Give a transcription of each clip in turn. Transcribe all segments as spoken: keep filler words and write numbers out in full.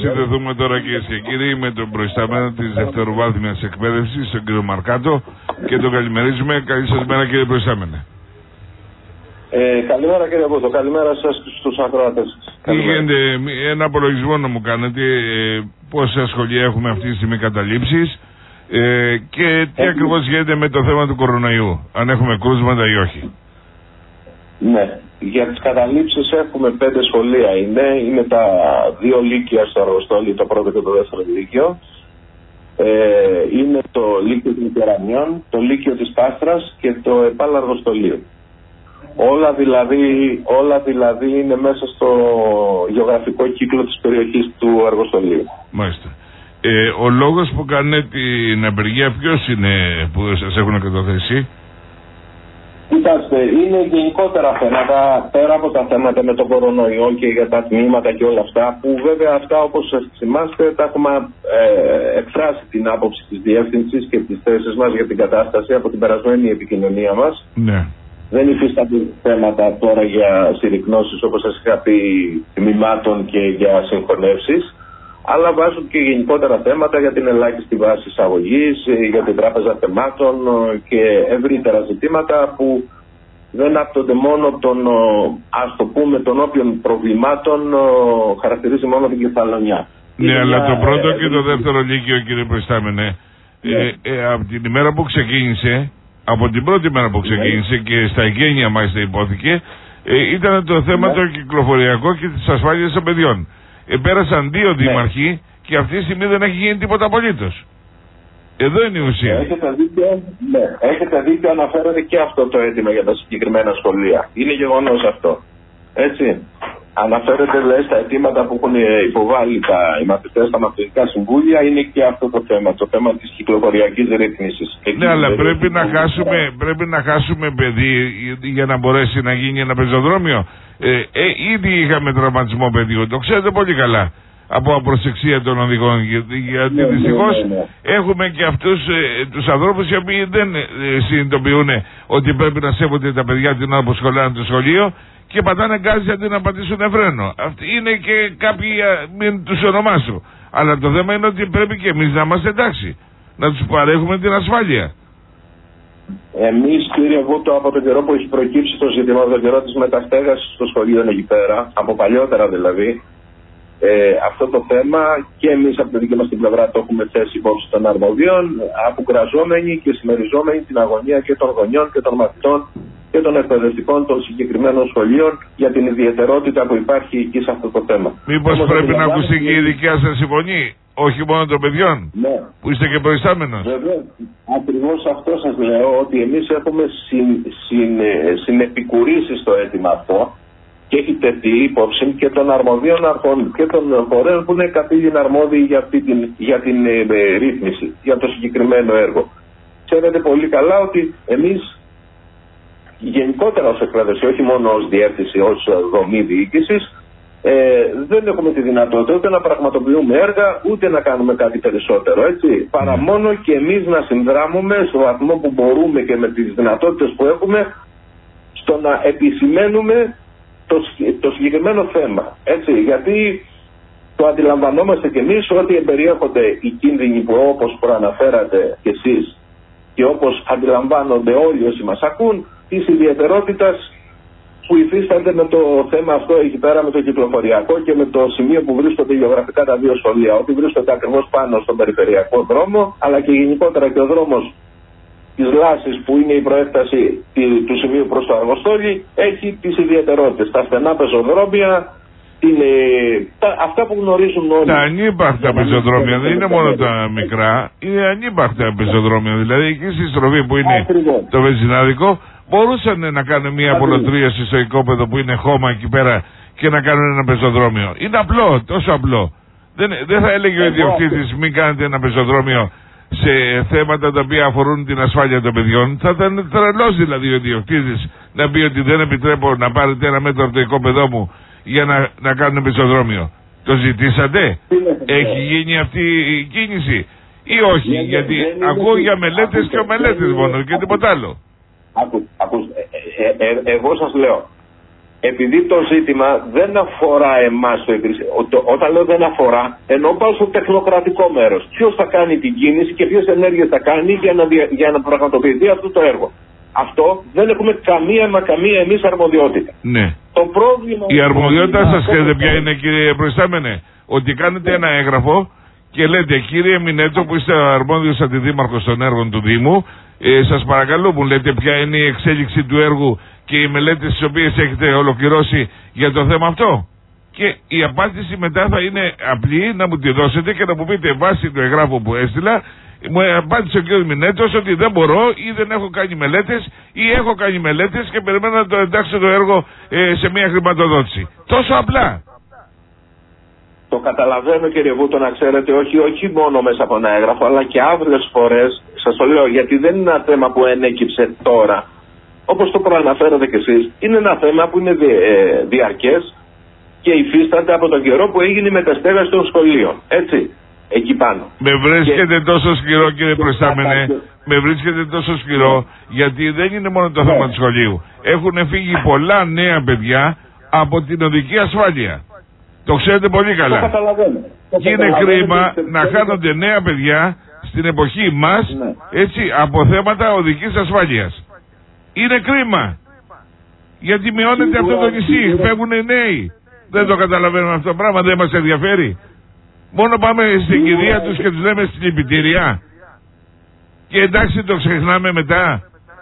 συνδεθούμε τώρα, κυρίες και κύριοι, με τον προϊστάμενο της δευτεροβάθμιας εκπαίδευσης, τον κύριο Μαρκάτο, και τον καλημερίζουμε. Καλή σας μέρα, κύριε προϊστάμενε. Ε, καλημέρα, κύριε Βούτο. Καλημέρα σας στους ακροατές. Τι γίνεται, ένα απολογισμό να μου κάνετε, ε, πόσα σχολεία έχουμε αυτή τη στιγμή καταλήψεις ε, και τι ε, ακριβώς γίνεται με το θέμα του κορονοϊού, αν έχουμε κρούσματα ή όχι. Ναι, για τις καταλήψεις έχουμε πέντε σχολεία. Είναι, είναι τα δύο λύκεια στο Αργοστόλι, το πρώτο και το δεύτερο λύκειο. Ε, είναι το λύκειο των Κεραμιών, το λύκειο της Πάστρας και το ΕΠΑΛ Αργοστολίου. Όλα δηλαδή, όλα δηλαδή είναι μέσα στο γεωγραφικό κύκλο της περιοχής του Αργοστολίου. Μάλιστα. Ε, ο λόγος που κάνετε την απεργία ποιος είναι που σας έχουν καταθέσει? Κοιτάξτε, είναι γενικότερα θέματα, πέρα από τα θέματα με τον κορονοϊό και για τα τμήματα και όλα αυτά, που βέβαια αυτά, όπως σας θυμάστε, τα έχουμε ε, εκφράσει την άποψη της διεύθυνσης και τις θέσεις μας για την κατάσταση από την περασμένη επικοινωνία μας. Ναι. Δεν υφίστανται θέματα τώρα για συρρικνώσεις, όπως σας είχα πει, τμήματων και για συγχωνεύσεις, αλλά βάζουν και γενικότερα θέματα για την ελάχιστη βάση εισαγωγής, για την τράπεζα θεμάτων και ευρύτερα ζητήματα που δεν άπτονται μόνο των, ας το πούμε, των όποιων προβλημάτων χαρακτηρίζει μόνο την Κεφαλονιά. Ναι, είναι αλλά μια... το πρώτο και το δεύτερο λύκειο, κύριε προϊστάμενε, ναι. ε, ε, από την ημέρα που ξεκίνησε, από την πρώτη μέρα που ξεκίνησε, ναι, και στα εγγένεια μάλιστα υπόθηκε, ε, ήταν το θέμα, ναι, το κυκλοφοριακό και της ασφάλειας των παιδιών. Ε, πέρασαν δύο, ναι, δήμαρχοι και αυτή τη στιγμή δεν έχει γίνει τίποτα απολύτως. Εδώ είναι η ουσία. Έχετε δίκιο, ναι, έχετε δίκιο, αναφέρεται και αυτό το αίτημα για τα συγκεκριμένα σχολεία. Είναι γεγονός αυτό. Έτσι. Αναφέρεται, λέει, στα αιτήματα που έχουν υποβάλει τα, οι μαθητές στα μαθητικά συμβούλια, είναι και αυτό το θέμα, το θέμα της κυκλοφοριακής ρύθμισης. Ναι, αλλά πρέπει να, χάσουμε, πρέπει να χάσουμε παιδί για να μπορέσει να γίνει ένα πεζοδρόμιο. Ε, ε, ήδη είχαμε τραυματισμό παιδιού, το ξέρετε πολύ καλά, από απροσεξία των οδηγών, γιατί, γιατί ναι, δυστυχώς ναι, ναι, ναι. έχουμε και αυτούς ε, τους ανθρώπους οι οποίοι δεν ε, συνειδητοποιούν ότι πρέπει να σέβονται τα παιδιά την ώρα που σχολάνε το σχολείο και πατάνε γκάζι αντί να πατήσουν φρένο. Αυτοί είναι και κάποιοι, μην τους ονομάσω. Αλλά το θέμα είναι ότι πρέπει και εμείς να είμαστε εντάξει, να τους παρέχουμε την ασφάλεια. Εμείς, κύριε Βούτο, από τον καιρό που έχει προκύψει το ζήτημα, από τον καιρό της μεταστέγασης στο σχολείο εκεί πέρα, από παλιότερα δηλαδή, ε, αυτό το θέμα και εμείς από την δική μας την πλευρά το έχουμε θέσει υπόψη των αρμοδίων, αποκραζόμενοι και συμμεριζόμενοι την αγωνία και των γονιών και των μαθητών και των εκπαιδευτικών των συγκεκριμένων σχολείων για την ιδιαιτερότητα που υπάρχει εκεί σε αυτό το θέμα. Μήπως όμως πρέπει να ακουστεί και η δικιά σας συμφωνή, όχι μόνο των παιδιών, ναι, που είστε και προϊστάμενος? Βεβαίως, ακριβώς αυτό σας λέω, ότι εμείς έχουμε συν, συν, συνεπικουρήσει στο αίτημα αυτό και έχει τεθεί υπόψη και των αρμοδίων αρχών και των φορέων που είναι καθήλυνα αρμόδιοι για, αυτή την, για την ε, ρύθμιση, για το συγκεκριμένο έργο. Ξέρετε πολύ καλά ότι εμείς γενικότερα ως εκπαίδευση, όχι μόνο ως διεύθυνση, ως δομή διοίκησης, ε, δεν έχουμε τη δυνατότητα ούτε να πραγματοποιούμε έργα, ούτε να κάνουμε κάτι περισσότερο, έτσι. Παρά μόνο και εμείς να συνδράμουμε στο βαθμό που μπορούμε και με τις δυνατότητες που έχουμε στο να επισημαίνουμε το, το συγκεκριμένο θέμα, έτσι. Γιατί το αντιλαμβανόμαστε κι εμείς ότι εμπεριέχονται οι κίνδυνοι που, όπως προαναφέρατε κι εσείς και όπως αντιλαμβάνονται όλοι όσοι μας ακούν, της ιδιαιτερότητας που υφίστανται με το θέμα αυτό εκεί πέρα, με το κυκλοφοριακό και με το σημείο που βρίσκονται γεωγραφικά τα δύο σχολεία, ότι βρίσκονται ακριβώς πάνω στον περιφερειακό δρόμο, αλλά και γενικότερα και ο δρόμος της Λάσης που είναι η προέκταση του σημείου προς το Αργοστόλι έχει τις ιδιαιτερότητες. Τα στενά πεζοδρόμια, είναι τα, αυτά που γνωρίζουν όλοι. Τα ανύπαρκτα πεζοδρόμια δεν είναι μόνο τα μικρά, είναι ανύπαρκτα πεζοδρόμια. Δηλαδή εκεί στη στροφή που είναι ακριβώς το βενζινάδικο, μπορούσαν να κάνουν μια απολωτρίαση στο οικόπεδο που είναι χώμα εκεί πέρα και να κάνουν ένα πεζοδρόμιο. Είναι απλό, τόσο απλό. Δεν, δεν θα έλεγε ο ιδιοκτήτης μην κάνετε ένα πεζοδρόμιο σε θέματα τα οποία αφορούν την ασφάλεια των παιδιών. Θα ήταν τρελός δηλαδή ο ιδιοκτήτης να πει ότι δεν επιτρέπω να πάρετε ένα μέτρο από το οικόπεδό μου για να, να κάνουν πεζοδρόμιο. Το ζητήσατε? Έχει γίνει αυτή η κίνηση ή όχι? Δεν, γιατί δεν ακούω είναι... για μελέτες και ομελέτες μόνο και τίποτα άλλο. Ακού, ακού, ε, ε, ε, εγώ σας λέω, επειδή το ζήτημα δεν αφορά εμάς το εγκρισ... όταν λέω δεν αφορά, ενώ πάω στο τεχνοκρατικό μέρος. Ποιος θα κάνει την κίνηση και ποιες ενέργειες θα κάνει για να, δια... για να πραγματοποιηθεί αυτό το έργο. Αυτό δεν έχουμε καμία μα καμία εμείς αρμοδιότητα. Ναι. Το πρόβλημα... Η αρμοδιότητα σας ξέρετε ποια είναι, κύριε προϊστάμενε? Ότι κάνετε ένα έγγραφο και λέτε, κύριε Μινέτο, που είστε αρμόδιος αντιδήμαρχος των έργων του Δήμου, ε, σας παρακαλώ, μου λέτε ποια είναι η εξέλιξη του έργου και οι μελέτες τις οποίες έχετε ολοκληρώσει για το θέμα αυτό. Και η απάντηση μετά θα είναι απλή, να μου τη δώσετε και να μου πείτε βάσει του εγγράφου που έστειλα, μου απάντησε ο κ. Μινέτος ότι δεν μπορώ ή δεν έχω κάνει μελέτες ή έχω κάνει μελέτες και περιμένω να το εντάξω το έργο ε, σε μια χρηματοδότηση. Τόσο απλά. Το καταλαβαίνω, κύριε Βούτο, να ξέρετε, όχι, όχι μόνο μέσα από ένα έγγραφο, αλλά και αύριες φορές, σας το λέω, γιατί δεν είναι ένα θέμα που ενέκυψε τώρα. Όπως το προαναφέρατε κι εσείς, είναι ένα θέμα που είναι δι, ε, διαρκές και υφίσταται από τον καιρό που έγινε η μεταστέγαση των σχολείων. Έτσι, εκεί πάνω. Με βρίσκεται και... τόσο σκληρό, κύριε προϊστάμενε, με βρίσκεται τόσο σκληρό, γιατί δεν είναι μόνο το θέμα του σχολείου. Έχουν φύγει πολλά νέα παιδιά από την οδική ασφάλεια. Το ξέρετε πολύ καλά. Το καταλαβαίνω. Και είναι κρίμα να χάνονται νέα παιδιά στην εποχή μας, ναι, έτσι, από θέματα οδικής ασφάλειας. Είναι κρίμα. Γιατί μειώνεται αυτό το νησί, φεύγουν οι νέοι. Δεν το καταλαβαίνουμε αυτό το πράγμα, δεν μας ενδιαφέρει. Μόνο πάμε στην κηδεία τους και τους λέμε συλληπιτήρια. Και εντάξει, το ξεχνάμε μετά.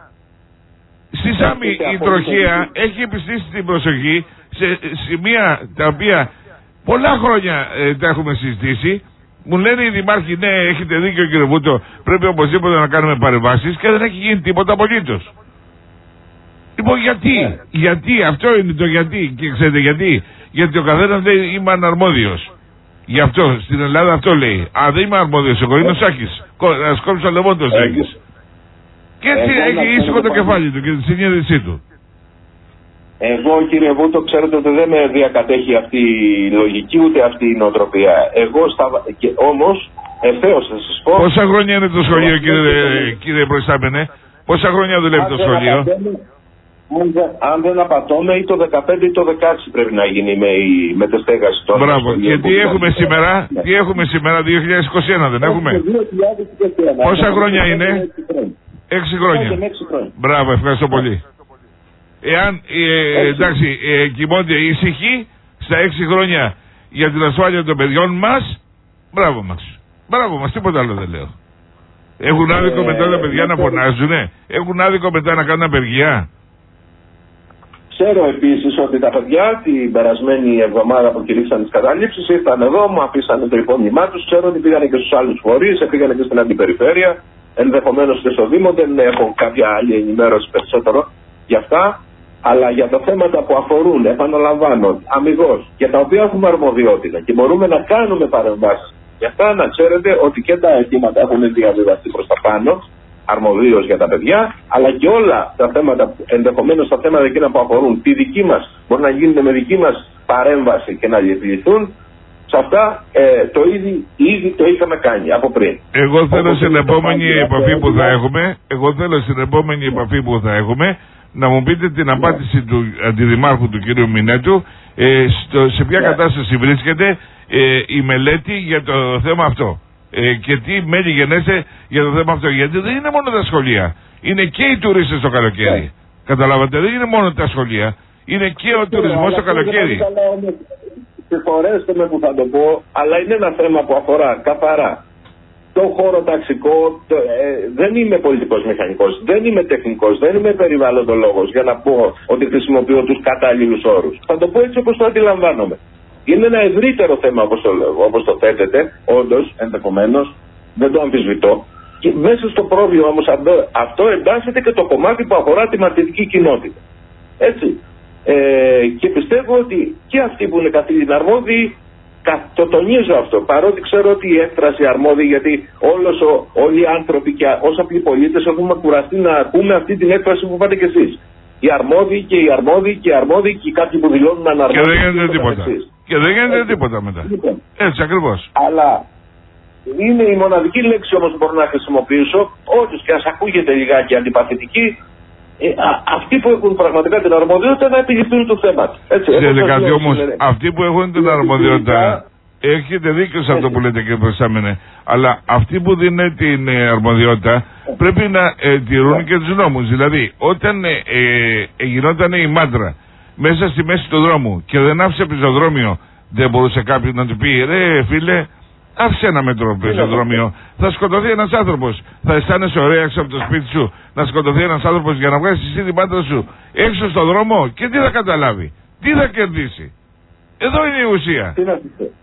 Στη Σάμη η τροχέα έχει επιστήσει την προσοχή σε σημεία τα οποία πολλά χρόνια ε, τα έχουμε συζητήσει. Μου λένε οι δημάρχοι, ναι, έχετε δίκιο κύριε Βούτο, πρέπει οπωσδήποτε να κάνουμε παρεμβάσεις, και δεν έχει γίνει τίποτα απολύτως. Λοιπόν, γιατί, yeah. γιατί, αυτό είναι το γιατί, και ξέρετε γιατί? Γιατί ο καθένας λέει είμαι αναρμόδιος. Γι' αυτό, στην Ελλάδα αυτό λέει. Α, δεν είμαι αρμόδιος, εγώ είναι ο Σάκης. Ας κόψω λεβόν τον Σάκης. Και έτσι έχει ήσυχο το κεφάλι του και τη συνείδησή του. Εγώ, κύριε Βούτο, ξέρετε ότι δεν με διακατέχει αυτή η λογική ούτε αυτή η νοοτροπία. Εγώ στα... και όμως, ευθέως θα σας πω... Πόσα χρόνια είναι το σχολείο, κύριε, κύριε προϊστάμενε? Πόσα χρόνια δουλεύει το σχολείο? Αν δεν, αν δεν απατώμε, ή το δεκαπέντε ή το δεκαέξι πρέπει να γίνει με η μετεστέγαση των... Μπράβο. Και τι έχουμε σήμερα? Ναι. Τι έχουμε σήμερα, δύο χιλιάδες είκοσι ένα δεν έχουμε? δύο χιλιάδες είκοσι ένα. Πόσα χρόνια είναι? Έξι χρόνια. Μπράβο, ευχαριστώ πολύ. Εάν, ε, εντάξει, ε, κοιμώνται ήσυχοι στα έξι χρόνια για την ασφάλεια των παιδιών μας, μπράβο μας. Μπράβο μας, τίποτα άλλο δεν λέω. Έχουν άδικο μετά τα παιδιά να φωνάζουνε? Έχουν άδικο μετά να κάνουν απεργία? Ξέρω επίσης ότι τα παιδιά την περασμένη εβδομάδα που κηρύξαν τις καταλήψεις ήρθαν εδώ, μου αφήσανε το υπόμνημά τους. Ξέρω ότι πήγανε και στους άλλους φορείς, πήγανε και στην αντιπεριφέρεια, ενδεχομένως και στο Δήμο. Δεν έχω κάποια άλλη ενημέρωση περισσότερο για αυτά. Αλλά για τα θέματα που αφορούν, επαναλαμβάνω, αμιγώς, για τα οποία έχουμε αρμοδιότητα και μπορούμε να κάνουμε παρεμβάσεις. Γι' αυτά να ξέρετε ότι και τα αιτήματα έχουν διαβιβαστεί προς τα πάνω, αρμοδίως για τα παιδιά, αλλά και όλα τα θέματα, ενδεχομένως τα θέματα εκείνα που αφορούν τη δική μας, μπορεί να γίνουν με δική μας παρέμβαση και να διατηρηθούν. Σε αυτά ε, το ήδη, ήδη το είχαμε κάνει από πριν. Εγώ θέλω στην επόμενη επαφή που θα έχουμε, εγώ θέλω στην επόμενη επαφή που θα έχουμε, να μου πείτε την απάντηση του αντιδημάρχου του κ. Μινέτου, ε, στο, σε ποια yeah. κατάσταση βρίσκεται ε, η μελέτη για το θέμα αυτό. Ε, και τι μέλη γενέστε για το θέμα αυτό. Γιατί δεν είναι μόνο τα σχολεία. Είναι και οι τουρίστες το καλοκαίρι. Yeah. Καταλάβατε, δεν είναι μόνο τα σχολεία. Είναι και ο yeah, τουρισμός το καλοκαίρι. Συγχωρέστε με που θα το πω, αλλά είναι ένα θέμα που αφορά καθαρά το χώρο ταξικό. Το, ε, δεν είμαι πολιτικός μηχανικός, δεν είμαι τεχνικός, δεν είμαι περιβαλλοντολόγος για να πω ότι χρησιμοποιώ τους κατάλληλους όρους. Θα το πω έτσι όπως το αντιλαμβάνομαι. Είναι ένα ευρύτερο θέμα όπως το, όπως το θέτετε, όντως, ενδεχομένως, δεν το αμφισβητώ. Και μέσα στο πρόβλημα όμως αυτό εντάσσεται και το κομμάτι που αφορά τη μαθητική κοινότητα. Έτσι. Ε, και πιστεύω ότι και αυτοί που είναι καθήλυνα αρμόδιοι, το τονίζω αυτό, παρότι ξέρω ότι η έκφραση αρμόδιοι, γιατί όλος ο, όλοι οι άνθρωποι και όσοι απλοί πολίτες έχουμε κουραστεί να ακούμε αυτή την έκφραση που πάτε κι εσείς. Οι αρμόδιοι και οι αρμόδιοι και οι αρμόδιοι και κάποιοι που δηλώνουν αναρμόδιοι. Και δεν γίνεται τίποτα. Και δεν γίνεται τίποτα μετά. Λοιπόν. Έτσι ακριβώς. Αλλά είναι η μοναδική λέξη όμως που μπορώ να χρησιμοποιήσω, όντως και ας ακούγεται λιγάκι αντιπαθητική, ε, α, αυτοί που έχουν πραγματικά την αρμοδιότητα να επιληφθούν το θέμα. Ξέρετε κάτι όμως, αυτοί που έχουν την αρμοδιότητα, έχετε δίκιο σε αυτό που λέτε κύριε Προϊστάμενε, αλλά αυτοί που δίνουν την ε, αρμοδιότητα πρέπει να ε, τηρούν και τους νόμους. Δηλαδή, όταν ε, ε, γινόταν η μάντρα μέσα στη μέση του δρόμου και δεν άφησε πεζοδρόμιο, δεν μπορούσε κάποιος να του πει ρε φίλε, άφησε ένα μέτρο πεζοδρόμιο. Θα σκοτωθεί ένας άνθρωπος. Θα αισθάνεσαι ωραία έξω από το σπίτι σου να σκοτωθεί ένας άνθρωπος για να βγάλεις εσύ την μάντρα σου έξω στον δρόμο και τι θα καταλάβει, τι θα κερδίσει. Εδώ είναι η ουσία. Τι να,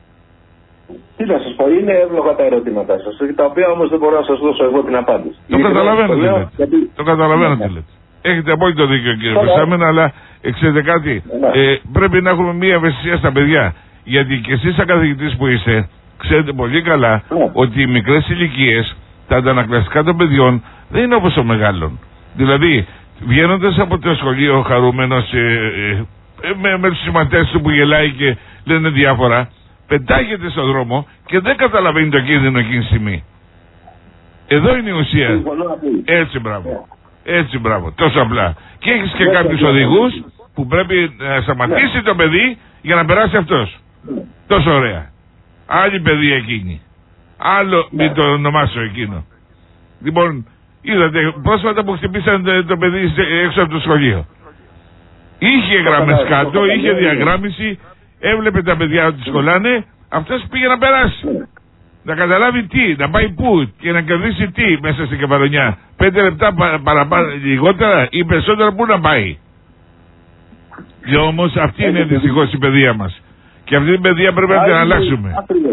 τι να σας πω, είναι εύλογα τα ερωτήματά σας, τα οποία όμως δεν μπορώ να σας δώσω εγώ την απάντηση. Το καταλαβαίνω τι λέτε. Γιατί... Το καταλαβαίνω τι λέτε. Έχετε απόλυτο δίκιο κύριε Προϊστάμενε, αλλά ξέρετε κάτι, ε, πρέπει να έχουμε μία ευαισθησία στα παιδιά. Γιατί και εσείς σαν καθηγητής που είστε, ξέρετε πολύ καλά yeah. ότι οι μικρές ηλικίες, τα αντανακλαστικά των παιδιών δεν είναι όπως των μεγάλων. Δηλαδή, βγαίνοντας από το σχολείο χαρούμενος ε, ε, ε, με, με τους συμμαθητές του που γελάει και λένε διάφορα, πετάγεται στον δρόμο και δεν καταλαβαίνει το κίνδυνο εκείνη τη στιγμή. Εδώ είναι η ουσία. Έτσι μπράβο. Έτσι μπράβο. Τόσο απλά. Και έχεις και κάποιους οδηγούς που πρέπει να σταματήσει το παιδί για να περάσει αυτός. Τόσο ωραία. Άλλη παιδεία εκείνη. Άλλο μην το ονομάσω εκείνο. Λοιπόν, είδατε πρόσφατα που χτυπήσαν το παιδί έξω από το σχολείο. Είχε γραμμές κάτω, είχε διαγράμμιση, έβλεπε τα παιδιά ότι σχολάνε, αυτός πήγε να περάσει. Να καταλάβει τι, να πάει πού και να κερδίσει τι μέσα στην Κεφαλονιά. Πέντε λεπτά παραπάνω, λιγότερα ή περισσότερα πού να πάει. Και όμως αυτή είναι δυστυχώς η παιδεία μας. Και αυτή την παιδεία πρέπει να την αλλάξουμε.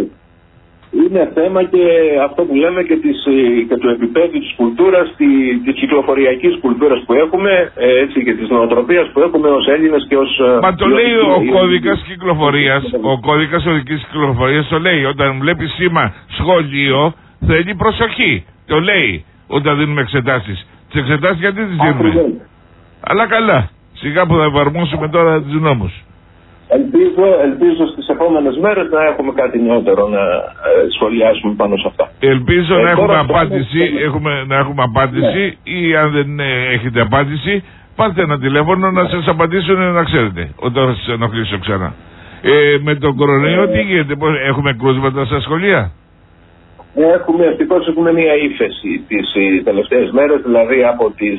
Είναι θέμα και αυτό που λέμε και, της, και του επίπεδου της κουλτούρας, της κυκλοφοριακής κουλτούρας που έχουμε, έτσι, και της νοοτροπίας που έχουμε ως Έλληνες και ως... Μα το λέει ο κώδικας κυκλοφορίας, ο κώδικας οδικής κυκλοφορίας το λέει. Όταν βλέπει σήμα σχολείο θέλει προσοχή. Το λέει όταν δίνουμε εξετάσεις. Τις εξετάσεις γιατί τις δίνουμε. Αλλά καλά, σιγά που θα εφαρμόσουμε τώρα τους νόμους. Ελπίζω, ελπίζω στις επόμενες μέρες να έχουμε κάτι νεότερο να ε, σχολιάσουμε πάνω σε αυτά. Ελπίζω ε, να, έχουμε απάντηση, έχουμε... Έχουμε, να έχουμε απάντηση ναι. Ή αν δεν ε, έχετε απάντηση, πάρτε ένα τηλέφωνο να σας απαντήσουν να ξέρετε όταν θα σας ενοχλήσω ξανά. Ε, με τον κορονοϊό ε, τι γίνεται, πώς, έχουμε κρούσματα στα σχολεία? Έχουμε, ευτυχώς έχουμε μια ύφεση τις τελευταίες μέρες, δηλαδή από τις...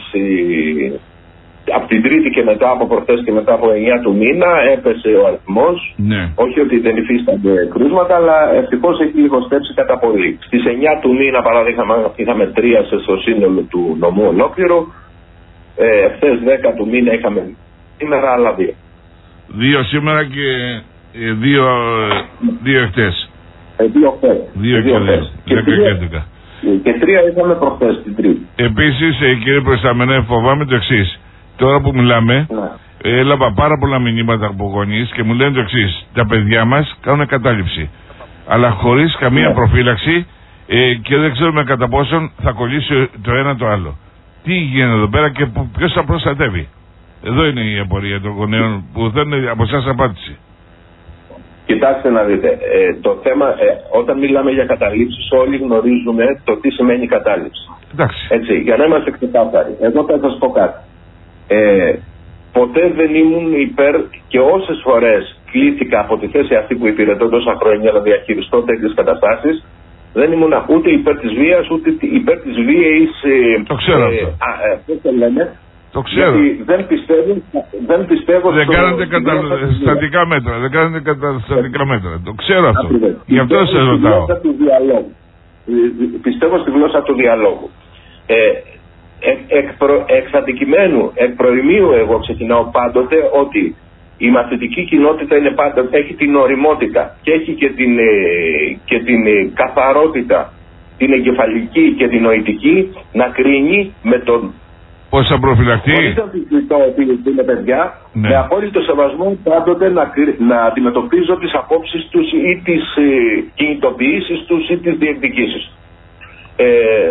Από την Τρίτη και μετά, από προχθές και μετά από εννιά του μήνα, έπεσε ο αριθμός. Ναι. Όχι ότι δεν υφίστανται κρούσματα, αλλά ευτυχώς έχει λιγοστέψει κατά πολύ. Στις εννιά του μήνα, παράδειγμα, είχαμε τρία στο σύνολο του νομού ολόκληρο. Ε, εχθές δέκα του μήνα είχαμε σήμερα άλλα δύο. Δύο σήμερα και ε, δύο, δύο εχθές. Ε, δύο εχθές. Δύο και εχθές. Και, και τρία είχαμε προχθές την Τρίτη. Επίσης, ε, κύριε Προϊστάμενε, φοβάμαι το εξής. Τώρα που μιλάμε, ναι. έλαβα πάρα πολλά μηνύματα από γονείς και μου λένε το εξής. Τα παιδιά μας κάνουν κατάληψη. Αλλά χωρίς καμία ναι. προφύλαξη ε, και δεν ξέρουμε κατά πόσον θα κολλήσει το ένα το άλλο. Τι γίνεται εδώ πέρα και ποιος θα προστατεύει. Εδώ είναι η απορία των γονέων που θέλουν από εσάς απάντηση. Κοιτάξτε να δείτε, ε, το θέμα, ε, όταν μιλάμε για καταλήψεις, όλοι γνωρίζουμε το τι σημαίνει κατάληψη. Εντάξει. Έτσι, για να είμαστε ξεκάθαροι. Εγώ θα σας πω κάτι. Ε, ποτέ δεν ήμουν υπέρ και όσες φορές κλήθηκα από τη θέση αυτή που υπηρετώ τόσα χρόνια να διαχειριστώ τέτοιες καταστάσεις, δεν ήμουν ούτε υπέρ της βίας ούτε υπέρ της βίαιης. Το ξέρω ε, αυτό. Α, ε, πώς το λένε. Το ξέρω. Γιατί δεν πιστεύω, δεν πιστεύω δεν στο... κάνετε καταστατικά μέτρα. Δεν κάνετε καταστατικά μέτρα. Το ξέρω αυτό. Ακριβώς. Γι' αυτό σε ρωτάω. Πιστεύω στη γλώσσα του διαλόγου. Ε, Εκ, εκ, προ, εξ αντικειμένου, εκ προημίου εγώ ξεκινάω πάντοτε ότι η μαθητική κοινότητα είναι πάντοτε, έχει την ωριμότητα και έχει και την, ε, και την ε, καθαρότητα, την εγκεφαλική και την νοητική να κρίνει με τον... Πώς θα προφυλαχτεί? Χωρίς αμφισβητώ ότι είναι παιδιά, ναι. με απόλυτο σεβασμό πάντοτε να, να αντιμετωπίζω τις απόψεις τους ή τις ε, κινητοποιήσεις τους ή τις διεκδικήσεις. Ε,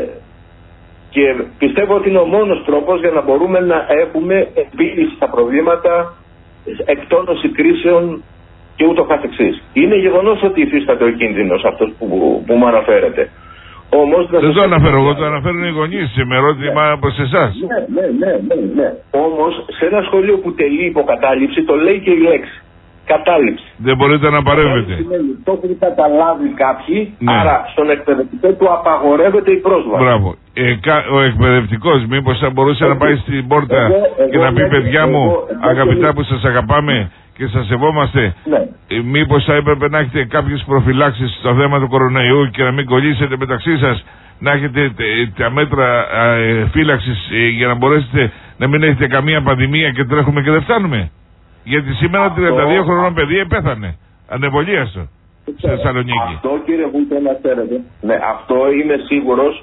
Και πιστεύω ότι είναι ο μόνος τρόπος για να μπορούμε να έχουμε επίλυση στα προβλήματα, εκτόνωση κρίσεων και ούτω καθεξής. Είναι γεγονός ότι υφίσταται ο κίνδυνος αυτός που, που μου αναφέρεται. Όμως, δεν το αναφέρω εγώ, το αναφέρουν οι γονείς με ερώτημα ναι. προς εσάς. Ναι, ναι, ναι, ναι, ναι. Όμως σε ένα σχολείο που τελεί υποκατάληψη το λέει και η λέξη. Κατάληψη. Δεν μπορείτε να παρέμβετε. Το έχουν καταλάβει κάποιοι, ναι. άρα στον εκπαιδευτικό του απαγορεύεται η πρόσβαση. Μπράβο. Ε, ο εκπαιδευτικός μήπως θα μπορούσε εγώ, να πάει στην πόρτα εγώ, και εγώ, να πει εγώ, παιδιά εγώ, μου, εγώ, αγαπητά που σας αγαπάμε και σας σεβόμαστε, ναι. ε, μήπως θα έπρεπε να έχετε κάποιες προφυλάξεις στο θέμα του κορονοϊού και να μην κολλήσετε μεταξύ σας, να έχετε τα μέτρα ε, φύλαξης ε, για να μπορέσετε να μην έχετε καμία πανδημία και τρέχουμε και δεν φτάνουμε. Γιατί σήμερα αυτό, τριάντα δύο χρονών παιδί πέθανε. Ανεμβολίαστο. Στη Θεσσαλονίκη. Αυτό κύριε Βούλτε να ξέρετε. Ναι, αυτό είμαι σίγουρος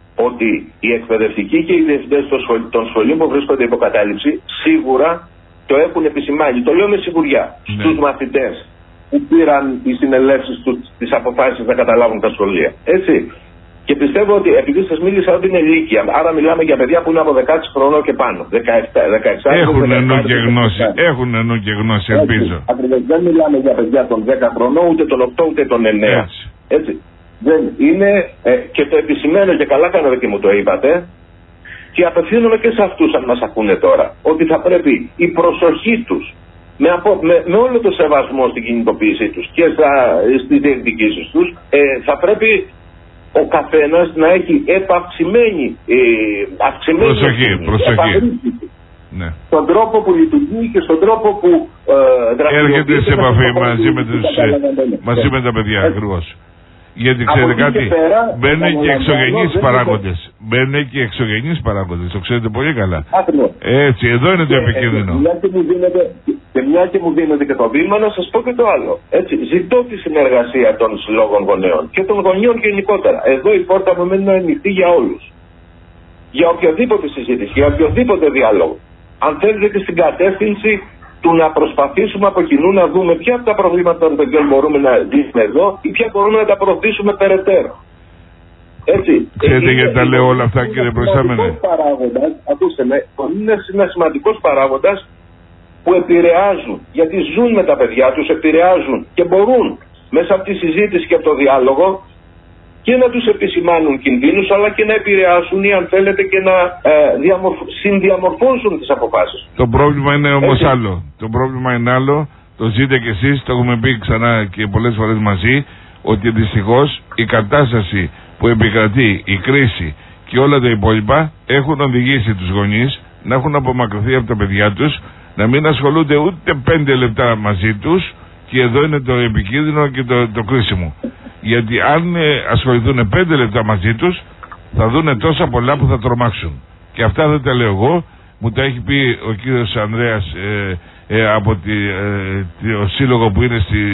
ότι οι εκπαιδευτικοί και οι διευθυντές των σχολείων που βρίσκονται υποκατάληψη σίγουρα το έχουν επισημάνει. Το λέω με σιγουριά. Ναι. Στους μαθητές που πήραν οι συνελεύσεις τους τις αποφάσεις να καταλάβουν τα σχολεία. Έτσι. Και πιστεύω ότι επειδή σας μίλησα ότι είναι ηλικία, άρα μιλάμε για παιδιά που είναι από δεκαέξι χρονών και πάνω. δεκαεπτά, δεκαεξά, έχουν νου και γνώση. Έχουν νου και γνώση, ελπίζω. Ακριβώς. Δεν μιλάμε για παιδιά των δέκα χρονών, ούτε των οκτώ, ούτε των εννέα. Έτσι. Έτσι. Δεν είναι, ε, και το επισημαίνω και καλά κάνετε και μου το είπατε, και απευθύνομαι και σε αυτούς αν μας ακούνε τώρα, ότι θα πρέπει η προσοχή τους, με, απο, με, με όλο το σεβασμό στην κινητοποίησή τους και στις διεκδικήσεις τους, ε, θα πρέπει ο καθένας να έχει επαυξημένη, ε, αυξημένη προσοχή, προσοχή. Ναι. Στον τρόπο που λειτουργεί και στον τρόπο που ε, δραστηριοποιείται. Έρχεται σε επαφή μαζί με, τους, μαζί με τα παιδιά ακριβώς. Γιατί ξέρετε κάτι, μπαίνουν και εξωγενείς παράγοντες. Μπαίνουν και εξωγενείς παράγοντες, το ξέρετε πολύ καλά. Ακριβώς. Έτσι, εδώ είναι το ε, επικίνδυνο. Ε, μια και μου δίνετε, και μια και μου δίνετε και το βήμα, να σας πω και το άλλο. Έτσι, ζητώ τη συνεργασία των συλλόγων γονέων και των γονιών γενικότερα. Εδώ η πόρτα μου μένει ανοιχτή για όλους. Για οποιοδήποτε συζήτηση, για οποιοδήποτε διάλογο. Αν θέλετε και στην κατεύθυνση του να προσπαθήσουμε από κοινού να δούμε ποια από τα προβλήματα των παιδιών μπορούμε να δείξουμε εδώ ή ποια μπορούμε να τα προωθήσουμε περαιτέρω. Έτσι. Ξέρετε γιατί τα λέω όλα αυτά, κύριε Προϊστάμενε. Ακούστε με, είναι ένα σημαντικός παράγοντας που επηρεάζουν, γιατί ζουν με τα παιδιά τους, επηρεάζουν και μπορούν μέσα από τη συζήτηση και από το διάλογο και να τους επισημάνουν κινδύνους, αλλά και να επηρεάσουν ή αν θέλετε και να ε, διαμορφ... συνδιαμορφώσουν τις αποφάσεις. Το πρόβλημα είναι όμως άλλο. Το πρόβλημα είναι άλλο. Το ζείτε κι εσείς, το έχουμε πει ξανά και πολλές φορές μαζί, ότι δυστυχώς η κατάσταση που επικρατεί, η κρίση και όλα τα υπόλοιπα έχουν οδηγήσει τους γονείς να έχουν απομακρυνθεί από τα παιδιά τους, να μην ασχολούνται ούτε πέντε λεπτά μαζί τους, και εδώ είναι το επικίνδυνο και το, το κρίσιμο. Γιατί αν ε, ασχοληθούν πέντε λεπτά μαζί τους, θα δούνε τόσα πολλά που θα τρομάξουν. Και αυτά δεν τα λέω εγώ, μου τα έχει πει ο κύριος Ανδρέας ε, ε, από τη, ε, το σύλλογο που είναι στη,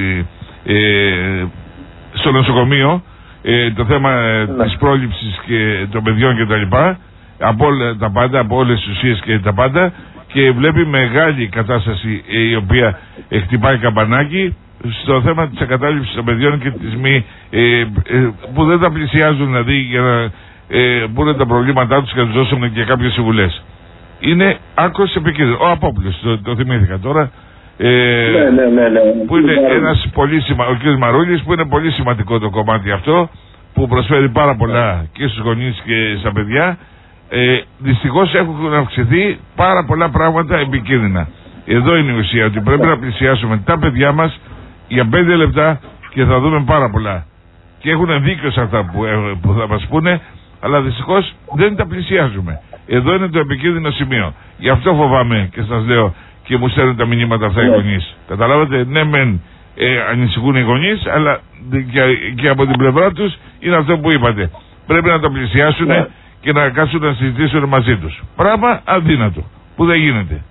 ε, στο νοσοκομείο, ε, το θέμα ε, ναι. της πρόληψης και των παιδιών και τα λοιπά, από όλα τα πάντα, από όλες τις ουσίες και τα πάντα, και βλέπει μεγάλη κατάσταση ε, η οποία ε, χτυπάει καμπανάκι στο θέμα της εγκατάλειψης των παιδιών και της μη, ε, ε, που δεν τα πλησιάζουν δηλαδή για να ε, πούνε τα προβλήματά τους και να τους δώσουν και κάποιες συμβουλές. Είναι άκρως επικίνδυνο. Ο Απόπουλος, το, το θυμήθηκα τώρα, ε, ναι, ναι, ναι, ναι. που είναι ένας πολύ σημαντικός, ο κ. Μαρούλης, που είναι πολύ σημαντικό το κομμάτι αυτό, που προσφέρει πάρα πολλά και στους γονείς και στα παιδιά. Ε, δυστυχώς έχουν αυξηθεί πάρα πολλά πράγματα επικίνδυνα. Εδώ είναι η ουσία, ότι πρέπει να πλησιάσουμε τα παιδιά μας για πέντε λεπτά και θα δούμε πάρα πολλά. Και έχουν δίκιο σε αυτά που, που θα μας πούνε, αλλά δυστυχώς δεν τα πλησιάζουμε. Εδώ είναι το επικίνδυνο σημείο. Γι' αυτό φοβάμαι και σας λέω και μου στέλνουν τα μηνύματα αυτά οι γονείς. Καταλάβατε, ναι μεν ε, ανησυχούν οι γονείς, αλλά και, και από την πλευρά τους είναι αυτό που είπατε. Πρέπει να τα πλησιάσουν yeah. και να κάτσουν να συζητήσουν μαζί τους. Πράγμα αδύνατο, που δεν γίνεται.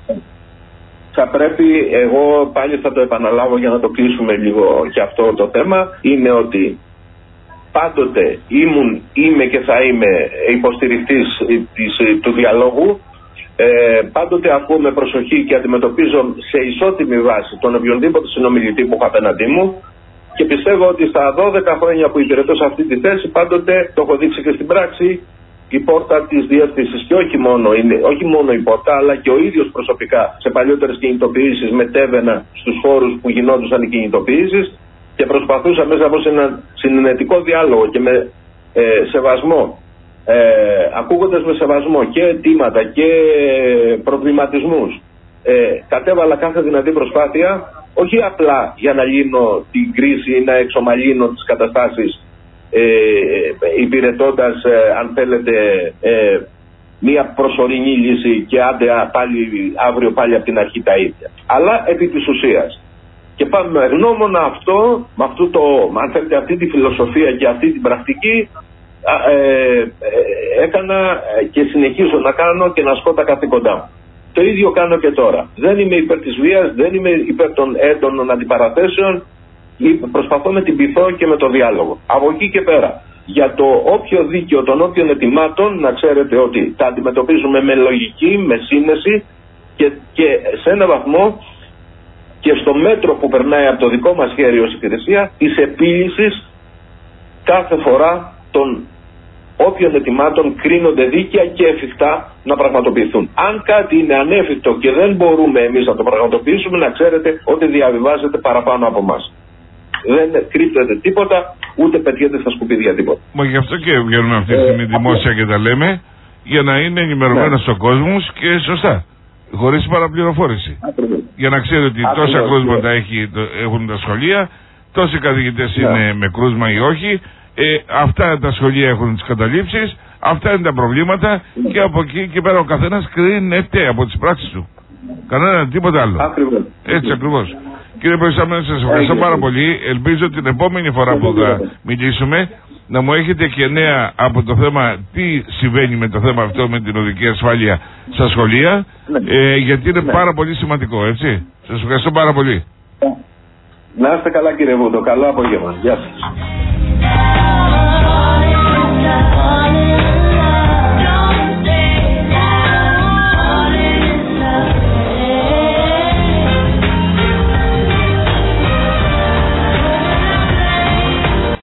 Θα πρέπει, εγώ πάλι θα το επαναλάβω για να το κλείσουμε λίγο και αυτό το θέμα, είναι ότι πάντοτε ήμουν, είμαι και θα είμαι υποστηρικτής της, του διαλόγου. Ε, πάντοτε ακούω με προσοχή και αντιμετωπίζω σε ισότιμη βάση τον οποιονδήποτε συνομιλητή που έχω απέναντί μου, και πιστεύω ότι στα δώδεκα χρόνια που υπηρετώ σε αυτή τη θέση πάντοτε το έχω δείξει και στην πράξη. Η πόρτα της διεύθυνσης, και όχι μόνο, είναι, όχι μόνο η πόρτα, αλλά και ο ίδιος προσωπικά σε παλιότερες κινητοποιήσεις μετέβαινα στους χώρους που γινόντουσαν οι κινητοποιήσεις και προσπαθούσα μέσα από ένα συνενετικό διάλογο και με ε, σεβασμό, ε, ακούγοντας με σεβασμό και αιτήματα και προβληματισμούς, ε, κατέβαλα κάθε δυνατή προσπάθεια, όχι απλά για να λύνω την κρίση ή να εξομαλύνω τις καταστάσεις, ε, υπηρετώντας, ε, αν θέλετε, ε, μία προσωρινή λύση και άντε πάλι, αύριο πάλι από την αρχή τα ίδια. Αλλά επί της ουσίας. Και πάμε γνώμονα αυτό, με αυτό το, αν θέλετε, αυτή τη φιλοσοφία και αυτή την πρακτική, ε, ε, έκανα και συνεχίζω να κάνω και να ασκώ τα καθήκοντά μου. Το ίδιο κάνω και τώρα. Δεν είμαι υπέρ της βίας, δεν είμαι υπέρ των έντονων αντιπαραθέσεων, προσπαθώ με την πειθό και με το διάλογο. Από εκεί και πέρα, για το όποιο δίκαιο των όποιων ετοιμάτων, να ξέρετε ότι τα αντιμετωπίζουμε με λογική, με σύνεση και, και σε ένα βαθμό και στο μέτρο που περνάει από το δικό μας χέρι ως υπηρεσία της επίλυσης κάθε φορά των όποιων ετοιμάτων κρίνονται δίκαια και εφικτά να πραγματοποιηθούν. Αν κάτι είναι ανέφικτο και δεν μπορούμε εμείς να το πραγματοποιήσουμε, να ξέρετε ότι διαβιβάζεται παραπάνω από εμάς. Δεν κρύπτεται τίποτα, ούτε πετιέται στα σκουπίδια τίποτα. Μα γι' αυτό και βγαίνουμε αυτή τη στιγμή δημόσια και τα λέμε, για να είναι ενημερωμένος ναι. ο κόσμος και σωστά, χωρίς παραπληροφόρηση. Ακριβώς. Για να ξέρει ότι Ακριβώς. τόσα κρούσματα έχει, έχουν τα σχολεία, τόσοι καθηγητές ναι. είναι με κρούσμα ή όχι, ε, αυτά τα σχολεία έχουν τις καταλήψεις, αυτά είναι τα προβλήματα ναι. και από εκεί και πέρα ο καθένας κρίνεται από τις πράξεις του. Κανένα τίποτα άλλο. Ακριβώς. Έτσι ακριβώς. Κύριε Προϊστάμενε, σας ευχαριστώ πάρα πολύ. Ελπίζω την επόμενη φορά που θα μιλήσουμε να μου έχετε και νέα από το θέμα τι συμβαίνει με το θέμα αυτό με την οδική ασφάλεια στα σχολεία, ε, γιατί είναι πάρα πολύ σημαντικό, έτσι. Σας ευχαριστώ πάρα πολύ. Να είστε καλά κύριε Βούτο. Καλό απόγευμα. Γεια σας.